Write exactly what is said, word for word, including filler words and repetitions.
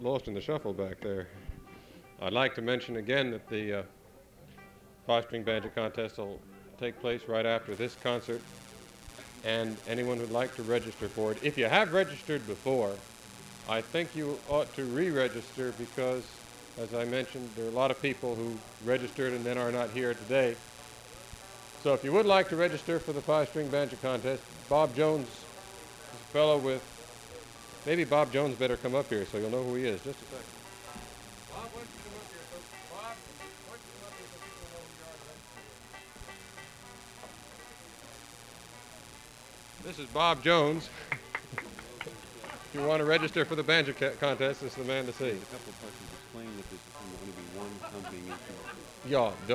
Lost in the shuffle back there. I'd like to mention again that the uh, five-string banjo contest will take place right after this concert, and anyone who'd like to register for it, if you have registered before, I think you ought to re-register because, as I mentioned, there are a lot of people who registered and then are not here today. So if you would like to register for the five-string banjo contest, Bob Jones is a fellow with, maybe Bob Jones better come up here so you'll know who he is. Just a second. Bob, why don't you come up here? So, Bob, why don't you come up here so people know who you are today? This is Bob Jones. If you want to register for the banjo contest, this is the man to see. A couple of questions. Explain that this is going to be one company meeting. Yeah.